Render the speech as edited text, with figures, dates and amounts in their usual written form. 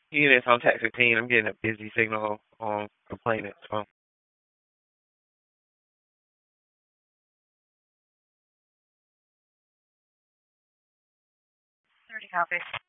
Units on Tax 15. I'm getting a busy signal on complainants. So. 30 copy.